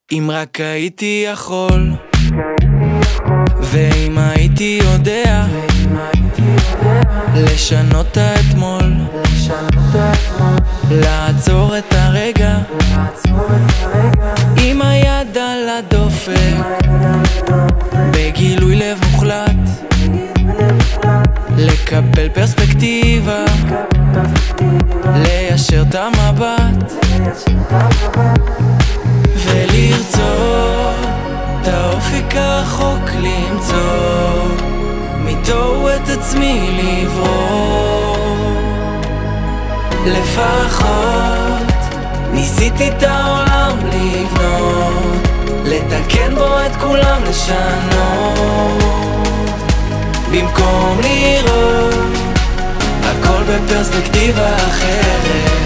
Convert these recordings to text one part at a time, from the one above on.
אם רק הייתי יכול, ואם הייתי יודע לשנות האתמול, לעצור את הרגע עם היד על הדופק, בגילוי לב מוחלט, לקבל פרספקטיבה, ליישר את המבט ולרצות את האופי כרחוק, למצוא מתו את עצמי לברוא. לפחות ניסיתי את העולם לבנות, לתקן בו את כולם, לשנות, במקום לראות הכל בפרספקטיבה אחרת.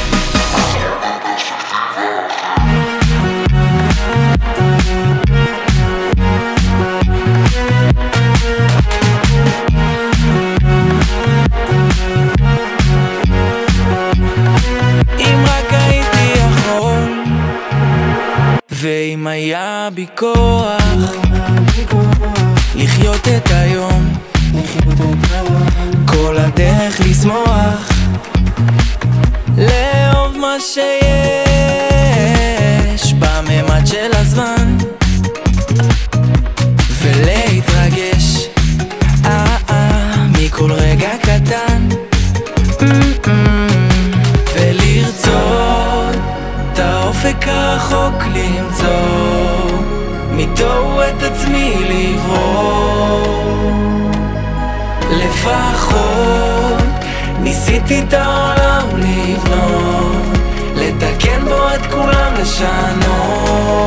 ואם היה בי כוח לחיות את היום, כל הדרך לשמוח, לאהוב מה שיש בממד של הזמן, ולהתרגש מכל רגע קטן, ולרצות את האופק הרחוק, למצוא מתו את עצמי לברוא. לפחות ניסיתי את העולם לבנות, לתקן בו את כולם, לשנות,